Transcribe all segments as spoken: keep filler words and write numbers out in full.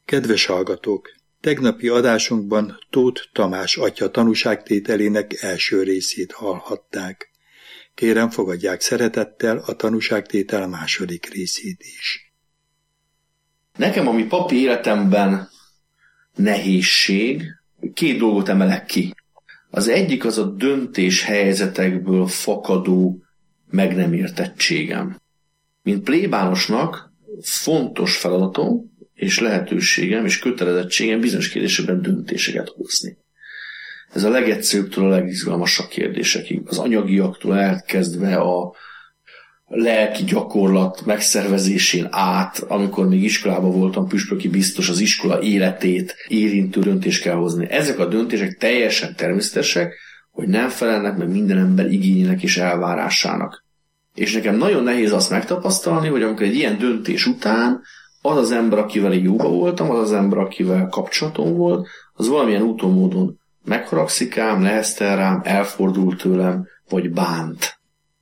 Kedves hallgatók! Tegnapi adásunkban Tóth Tamás atya tanúságtételének első részét hallhatták. Kérem, fogadják szeretettel a tanúságtétel második részét is. Nekem, ami papi életemben nehézség, két dolgot emelek ki. Az egyik az a döntés helyzetekből fakadó meg nem értettségem. Mint plébánosnak fontos feladatom, és lehetőségem és kötelezettségem bizonyos kérdésekben döntéseket hozni. Ez a legegyszerűbbtől a legizgalmasabb kérdésekig. Az anyagiaktól elkezdve a lelki gyakorlat megszervezésén át, amikor még iskolában voltam püspöki biztos, az iskola életét érintő döntést kell hozni. Ezek a döntések teljesen természetesek, hogy nem felelnek meg minden ember igényének és elvárásának. És nekem nagyon nehéz azt megtapasztalni, hogy amikor egy ilyen döntés után az az ember, akivel én jóba voltam, az az ember, akivel kapcsolatom volt, az valamilyen úton módon megharagszik ám, neheztel rám, elfordul tőlem, vagy bánt.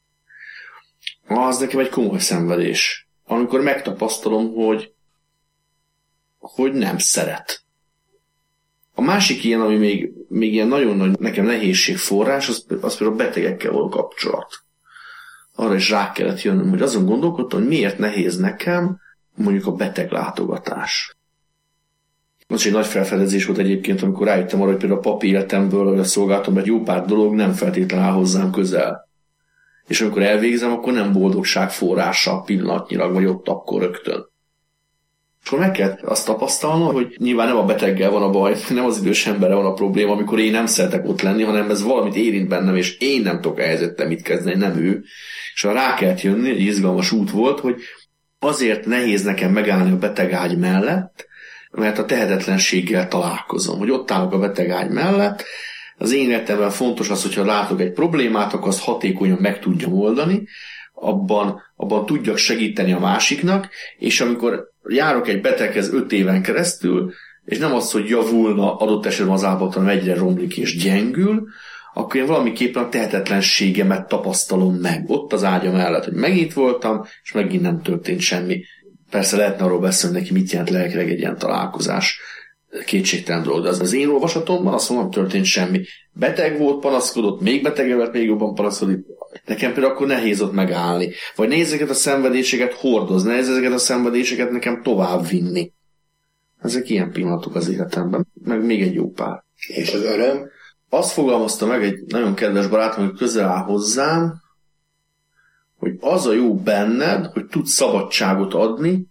Az nekem egy komoly szenvedés. Amikor megtapasztalom, hogy, hogy nem szeret. A másik ilyen, ami még, még ilyen nagyon nagy nekem nehézség forrás, az, az például a betegekkel való kapcsolat. Arra is rá kellett jönnöm, hogy azon gondolkodtam, hogy miért nehéz nekem mondjuk a beteglátogatás. Most egy nagy felfedezés volt egyébként, amikor rájöttem arra, hogy például a papi életemből, hogy a szolgálatom egy jó pár dolog nem feltétlenül áll hozzám közel. És amikor elvégzem, akkor nem boldogság forrása pillanatnyilag, vagy ott akkor rögtön. És akkor meg kell azt tapasztalnom, hogy nyilván nem a beteggel van a baj, nem az idős emberre van a probléma, amikor én nem szeretek ott lenni, hanem ez valamit érint bennem, és én nem tudok elhelyzettel mit kezdeni, nem ő. És arra rá kellett jönni, egy izgalmas út volt, hogy azért nehéz nekem megállni a betegágy mellett, mert a tehetetlenséggel találkozom, hogy ott állok a betegágy mellett. Az én életemben fontos az, hogyha látok egy problémát, akkor azt hatékonyan meg tudjam oldani, abban, abban tudjak segíteni a másiknak, és amikor járok egy beteghez öt éven keresztül, és nem az, hogy javulna adott esetben az állapot, hanem egyre romlik és gyengül, akkor én valamiképpen a tehetetlenségemet tapasztalom meg. Ott az ágya mellett, hogy megint voltam, és megint nem történt semmi. Persze lehetne arról beszélni, neki mit jelent lelkileg egy ilyen találkozás. Kétségtelen dolog, de az, az én olvasatomban azt mondom, nem történt semmi. Beteg volt, panaszkodott, még betegebb, még jobban panaszkodik. Nekem például akkor nehéz ott megállni. Vagy nehéz ezeket a szenvedéseket hordozni, nehéz ezeket a szenvedéseket nekem tovább vinni. Ezek ilyen pillanatok az életemben. Meg még egy jó pár. És az öröm? Azt fogalmazta meg egy nagyon kedves barátom, hogy közel áll hozzám, hogy az a jó benned, hogy tudsz szabadságot adni,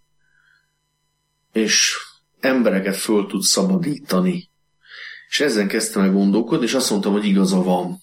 és embereket föl tudsz szabadítani. És ezen kezdtem el gondolkodni, és azt mondtam, hogy igaza van.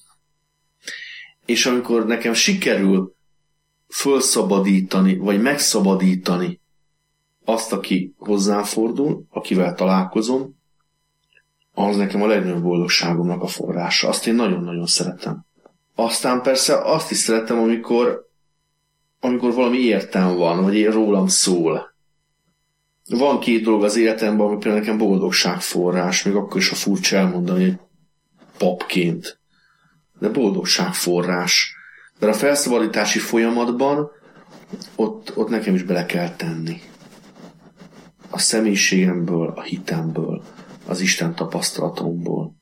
És amikor nekem sikerül fölszabadítani, vagy megszabadítani azt, aki hozzám fordul, akivel találkozom, az nekem a legnagyobb boldogságomnak a forrása. Azt én nagyon-nagyon szeretem. Aztán persze azt is szeretem, amikor, amikor valami értelm van, vagy én rólam szól. Van két dolog az életemben, ami például nekem boldogságforrás, még akkor is, ha furcsa elmondani, hogy papként. De boldogságforrás. De a felszabadítási folyamatban ott, ott nekem is bele kell tenni. A személyiségemből, a hitemből, az Isten tapasztalatomból,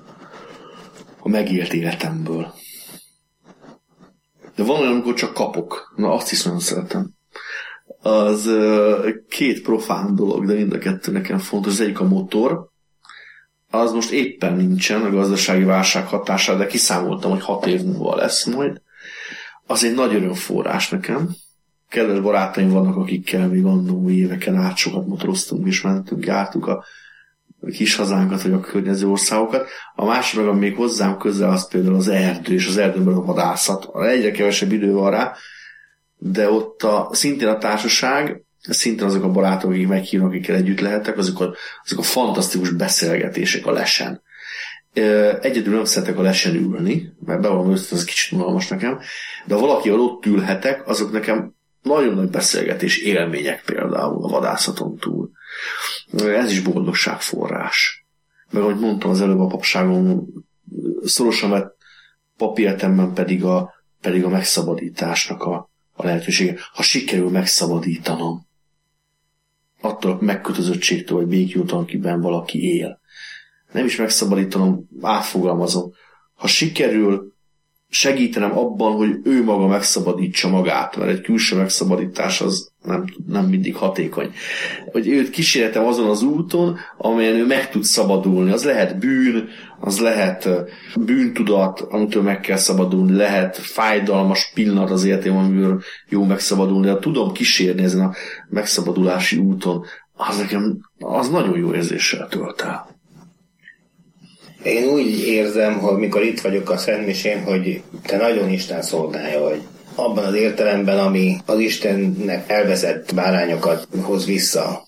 a megélt életemből. De van olyan, amikor csak kapok. Na, azt is nagyon szeretem. Az uh, két profán dolog, de mind a kettő nekem fontos. Az egyik a motor. Az most éppen nincsen a gazdasági válság hatására, de kiszámoltam, hogy hat év múlva lesz majd. Az egy nagy örömforrás nekem. Kedves barátaim vannak, akikkel még annó éveken át sokat motoroztunk és mentünk, jártuk a kis hazánkat, vagy a környező országokat. A másik meg, ami még hozzám közel, az például az erdő, és az erdőben a vadászat. Egyre kevesebb idő van rá, de ott a, szintén a társaság, szintén azok a barátok, akik meghívnak, akikkel együtt lehetek, azok a, azok a fantasztikus beszélgetések a lesen. Egyedül nem szeretek a lesen ülni, mert bevallom őszintén, az kicsit unalmas nekem, de ha valakivel ott ülhetek, azok nekem nagyon nagy beszélgetés élmények például a vadászaton túl. Ez is boldogságforrás. Meg ahogy mondtam az előbb, a papságon szorosan vett papírtemben pedig a, pedig a megszabadításnak a, a lehetősége. Ha sikerül megszabadítanom, attól a megkötözöttségtől, vagy békjótól, akiben valaki él. Nem is megszabadítanom, átfogalmazom. Ha sikerül segítenem abban, hogy ő maga megszabadítsa magát, mert egy külső megszabadítás az nem, nem mindig hatékony. Hogy őt kísérletem azon az úton, amelyen ő meg tud szabadulni. Az lehet bűn, az lehet bűntudat, amitől meg kell szabadulni, lehet fájdalmas pillanat az életében, amiből jó megszabadulni, de tudom kísérni ezen a megszabadulási úton, az nekem az nagyon jó érzéssel tölt el. Én úgy érzem, hogy mikor itt vagyok a Szentmisén, hogy te nagyon Isten szolgája vagy. Abban az értelemben, ami az Istennek elveszett bárányokat hoz vissza.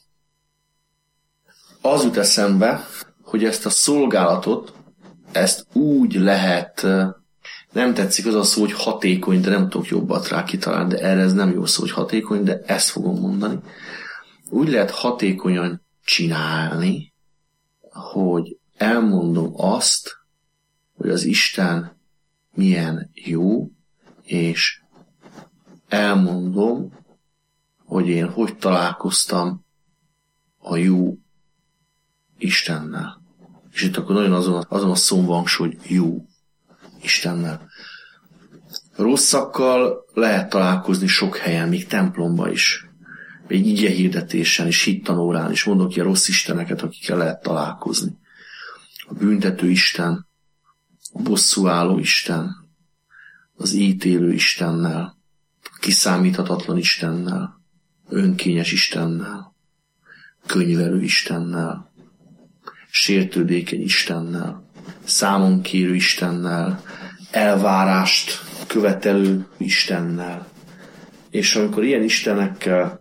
Az jut eszembe, hogy ezt a szolgálatot, ezt úgy lehet, nem tetszik az a szó, hogy hatékony, de nem tudok jobbat rá kitalálni, de erre ez nem jó szó, hogy hatékony, de ezt fogom mondani. Úgy lehet hatékonyan csinálni, hogy elmondom azt, hogy az Isten milyen jó, és elmondom, hogy én hogy találkoztam a jó Istennel. És itt akkor nagyon azon, azon a szón van hangsúly, hogy jó Istennel. Rosszakkal lehet találkozni sok helyen, még templomban is. Még igehirdetésen és hittanórán is mondok ilyen rossz isteneket, akikkel lehet találkozni. A büntető Isten, a bosszúálló Isten, az ítélő Istennel, a kiszámíthatatlan Istennel, önkényes Istennel, könyvelő Istennel, sértődékeny Istennel, számonkérő Istennel, elvárást követelő Istennel. És amikor ilyen istenekkel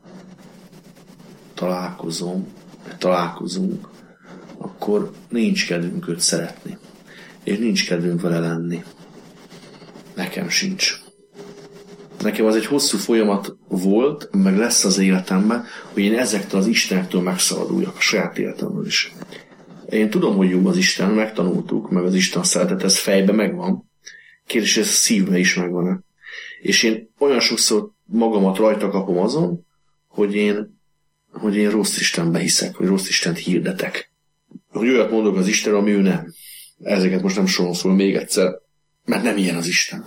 találkozom, találkozunk, akkor nincs kedvünk őt szeretni. És nincs kedvünk vele lenni. Nekem sincs. Nekem az egy hosszú folyamat volt, meg lesz az életemben, hogy én ezektől az istenektől megszabaduljak a saját életemről is. Én tudom, hogy jó az Isten, megtanultuk, meg az Isten szeretet, ez fejben megvan. Kérdés, ez a szívben is megvan-e. És én olyan sokszor magamat rajta kapom azon, hogy én, hogy én rossz Istenbe hiszek, vagy rossz Istent hirdetek. Hogy olyat mondok az Istenről, ami ő nem. Ezeket most nem sorolom föl még egyszer, mert nem ilyen az Isten.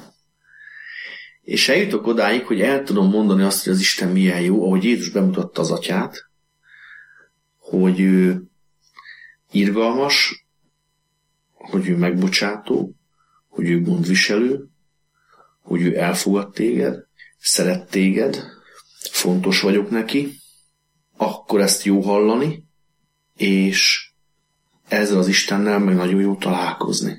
És eljutok odáig, hogy el tudom mondani azt, hogy az Isten milyen jó, ahogy Jézus bemutatta az atyát, hogy ő irgalmas, hogy ő megbocsátó, hogy ő gondviselő, hogy ő elfogad téged, szeret téged, fontos vagyok neki, akkor ezt jó hallani, és ezzel az Istennel meg nagyon jó találkozni.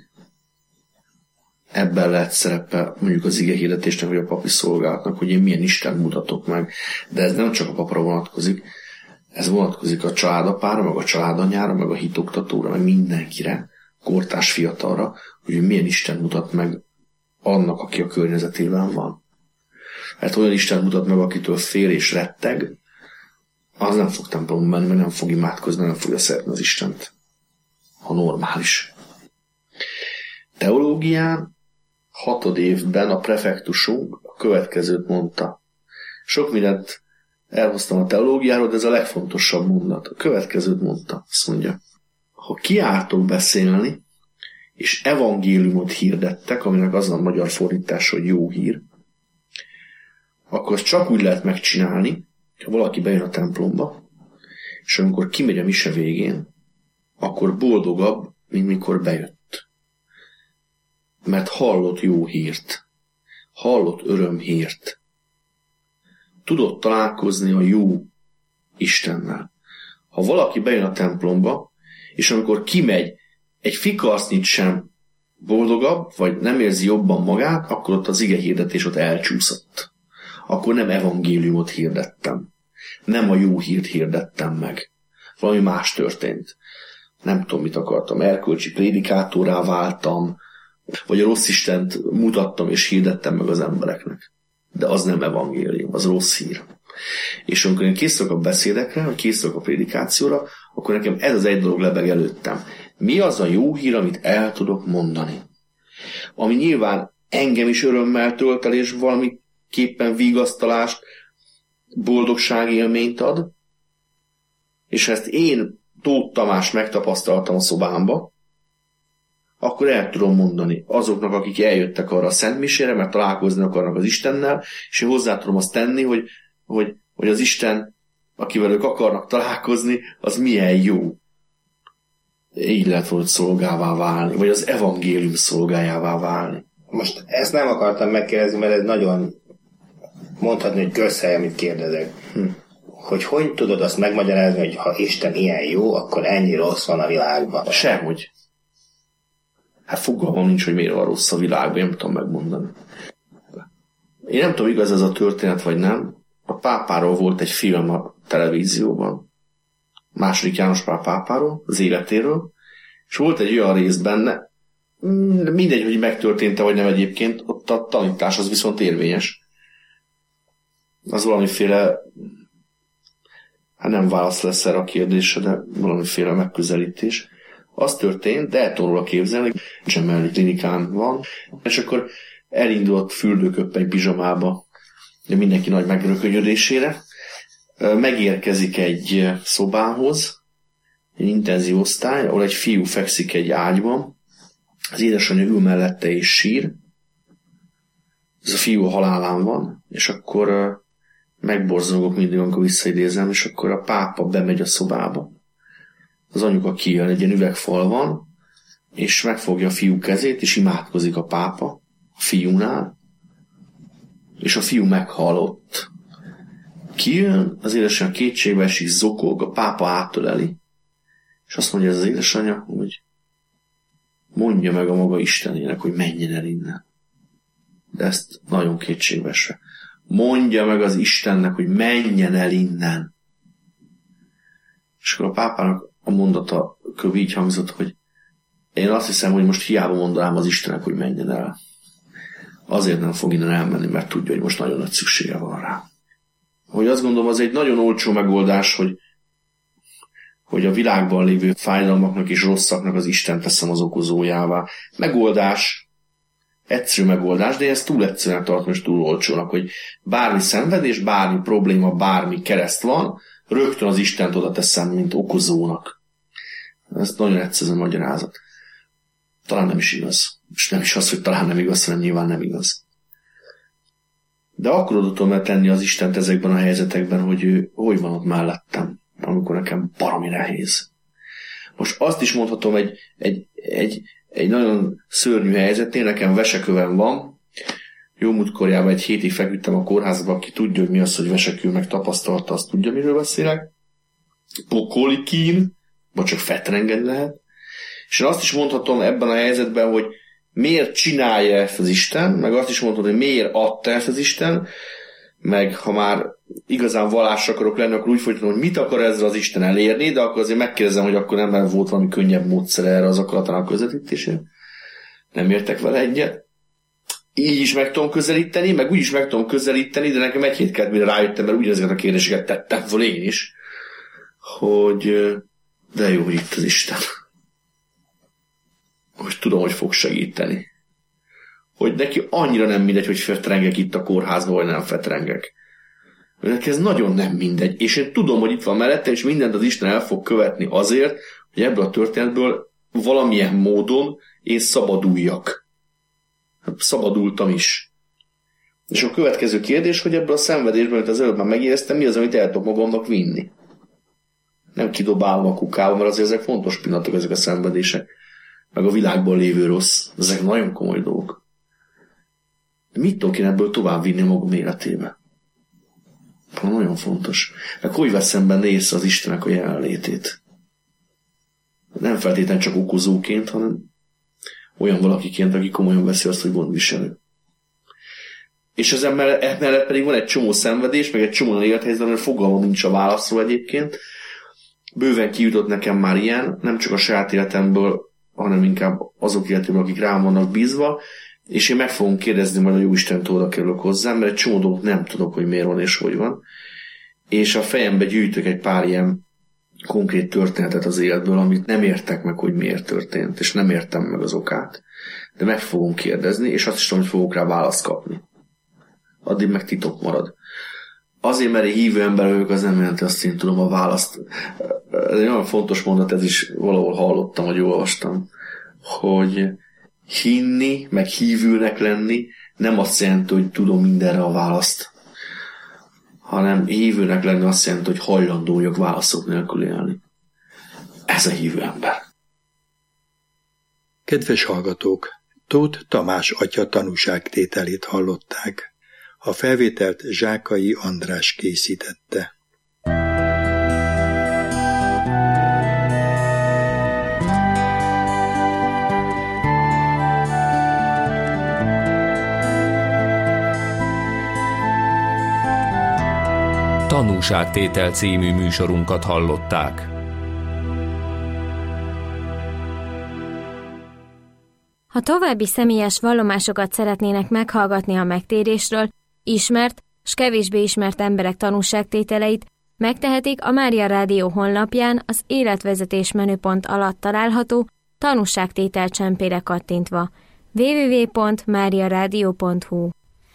Ebben lehet szerepe mondjuk az igehirdetésnek, vagy a papi szolgálatnak, hogy én milyen Isten mutatok meg. De ez nem csak a papra vonatkozik, ez vonatkozik a családapára, meg a családanyára, meg a hitoktatóra, meg mindenkire, kortárs fiatalra, hogy milyen Isten mutat meg annak, aki a környezetében van. Hát olyan Isten mutat meg, akitől fél és retteg, az nem fog templomba menni, mert nem fog imádkozni, nem fogja szeretni az Istent. Ha normális. Teológián hatod évben a prefektusunk a következőt mondta. Sok mindent elhoztam a teológiáról, de ez a legfontosabb mondat. A következőt mondta. Azt mondja, ha kiártok beszélni, és evangéliumot hirdettek, aminek az a magyar fordítás, hogy jó hír, akkor azt csak úgy lehet megcsinálni, ha valaki bejön a templomba, és amikor kimegy a mise végén, akkor boldogabb, mint mikor bejött. Mert hallott jó hírt. Hallott örömhírt. Tudott találkozni a jó Istennel. Ha valaki bejön a templomba, és amikor kimegy, egy fikarcnyit sem boldogabb, vagy nem érzi jobban magát, akkor ott az igehirdetés ott elcsúszott. Akkor nem evangéliumot hirdettem. Nem a jó hírt hirdettem meg. Valami más történt. Nem tudom, mit akartam. Erkölcsi prédikátorrá váltam, vagy a rossz Istent mutattam és hirdettem meg az embereknek. De az nem evangélium, az rossz hír. És amikor én készülök a beszédekre, vagy készülök a prédikációra, akkor nekem ez az egy dolog lebeg előttem. Mi az a jó hír, amit el tudok mondani? Ami nyilván engem is örömmel tölt el, és valamiképpen vigasztalást, boldogságélményt ad, és ha ezt én, Tóth Tamás megtapasztaltam a szobámba, akkor el tudom mondani azoknak, akik eljöttek arra a szentmisére, mert találkozni akarnak az Istennel, és én hozzá tudom azt tenni, hogy, hogy, hogy az Isten, akivel ők akarnak találkozni, az milyen jó. Így lehet volna szolgává válni, vagy az evangélium szolgájává válni. Most ezt nem akartam megkérdezni, mert ez nagyon mondhatni, hogy közhely, amit kérdezek. Hm. Hogy hogy tudod azt megmagyarázni, hogy ha Isten ilyen jó, akkor ennyi rossz van a világban? Sehogy. Hát fogalmam nincs, hogy miért van rossz a világban, nem tudom megmondani. Én nem tudom, igaz ez a történet, vagy nem. A pápáról volt egy film a televízióban. Második János Pál pápáról, az életéről. És volt egy olyan rész benne, mindegy, hogy megtörtént-e, vagy nem egyébként, ott a tanítás az viszont érvényes. Az valamiféle, hát nem válasz lesz erre a kérdésre, de valamiféle megközelítés. Az történt, de el tudom róla képzelni, hogy Gemelli klinikán van, és akkor elindult fürdőköppeny pizsamába, de mindenki nagy megrökönyödésére. Megérkezik egy szobához, egy intenzív osztály, ahol egy fiú fekszik egy ágyban, az édesanyja ül mellette és sír, ez a fiú a halálán van, és akkor megborzongok mindig, amikor visszaidézem, és akkor a pápa bemegy a szobába. Az anyuka kijön, egy ilyen üvegfal van, és megfogja a fiú kezét, és imádkozik a pápa a fiúnál, és a fiú meghalott. Kijön, az édesanyja kétségbe esik, zokog, a pápa átöleli, és azt mondja ez az édesanyja, hogy mondja meg a maga Istenének, hogy menjen el innen. De ezt nagyon kétségbe esve. Mondja meg az Istennek, hogy menjen el innen. És akkor a pápának a mondata kb. Így hangzott, hogy én azt hiszem, hogy most hiába mondanám az Istennek, hogy menjen el. Azért nem fog innen elmenni, mert tudja, hogy most nagyon nagy szüksége van rá. Hogy azt gondolom, az egy nagyon olcsó megoldás, hogy, hogy a világban lévő fájdalmaknak és rosszaknak az Isten teszem az okozójává. Megoldás, egyszerű megoldás, de ezt túl egyszerűen tartom és túl olcsónak, hogy bármi szenvedés, bármi probléma, bármi kereszt van, rögtön az Istent oda teszem, mint okozónak. Ez nagyon egyszerű magyarázat. Talán nem is igaz. És nem is az, hogy talán nem igaz, hanem nyilván nem igaz. De akkor oda tudom tenni az Istent ezekben a helyzetekben, hogy ő hogy van ott mellettem, amikor nekem baromi nehéz. Most azt is mondhatom egy, egy, egy, egy nagyon szörnyű helyzetnél, nekem vesekövem van, jó múltkorjában egy hétig feküdtem a kórházba, aki tudja, hogy mi az, hogy vesekő, meg tapasztalta, azt tudja, miről beszélek. Pokoli kín, vagy csak fetrenged lehet. És én azt is mondhatom ebben a helyzetben, hogy miért csinálja ezt az Isten, meg azt is mondhatom, hogy miért adta ezt az Isten, meg ha már igazán vallásra akarok lenni, akkor úgy folytatom, hogy mit akar ezzel az Isten elérni, de akkor azért megkérdezem, hogy akkor nem volt valami könnyebb módszer erre az akaratának közvetítésére. Nem értek vele egyet. Így is meg tudom közelíteni, meg úgy is meg tudom közelíteni, de nekem egy hét kellett, mire rájöttem, mert ugyanezeket a kérdéseket tettem fel én is, hogy de jó, hogy itt az Isten. Hogy tudom, hogy fog segíteni. Hogy neki annyira nem mindegy, hogy fetrengek itt a kórházban, vagy nem fetrengek. Hogy neki ez nagyon nem mindegy. És én tudom, hogy itt van mellette, és mindent az Isten el fog követni azért, hogy ebből a történetből valamilyen módon én szabaduljak. Szabadultam is. És a következő kérdés, hogy ebből a szenvedésből, amit az előbb már megéreztem, mi az, amit el tudok magamnak vinni. Nem kidobálom a kukába, mert azért ezek fontos pillanatok, ezek a szenvedések. Meg a világban lévő rossz. Ezek nagyon komoly dolgok. De mit tudok én ebből tovább vinni magam életébe? Nagyon fontos. Meg hogy veszem benne észre az Istennek a jelenlétét? Nem feltétlenül csak okozóként, hanem olyan valakiként, aki komolyan veszi azt, hogy gondviselő. És ezen mellett pedig van egy csomó szenvedés, meg egy csomó élethelyzet, mert fogalmam nincs a válaszról egyébként. Bőven kijutott nekem már ilyen, nem csak a saját életemből, hanem inkább azok életéből, akik rám vannak bízva, és én meg fogom kérdezni, majd a Jóistentől oda kerülök hozzám, mert egy csomó dolgot nem tudok, hogy miért van és hogy van. És a fejembe gyűjtök egy pár ilyen konkrét történetet az életből, amit nem értek meg, hogy miért történt, és nem értem meg az okát. De meg fogom kérdezni, és azt is tudom, hogy fogok rá választ kapni. Addig meg titok marad. azért, mert egy hívő ember vagyok, az nem jelenti azt, én tudom a választ. Ez egy nagyon fontos mondat, ez is valahol hallottam, vagy olvastam, hogy hinni, meg hívőnek lenni nem azt jelenti, hogy tudom mindenre a választ, hanem hívőnek lenni azt jelenti, hogy hajlandó vagyok válaszok nélkül élni. Ez a hívő ember. Kedves hallgatók, Tóth Tamás atya tanúságtételét hallották. A felvételt Zsákai András készítette. Tanúságtétel című műsorunkat hallották. Ha további személyes vallomásokat szeretnének meghallgatni a megtérésről, ismert s kevésbé ismert emberek tanúságtételeit, megtehetik a Mária Rádió honlapján az életvezetés menüpont alatt található tanúságtétel csempére kattintva. double-u double-u double-u pont mária rádió pont hu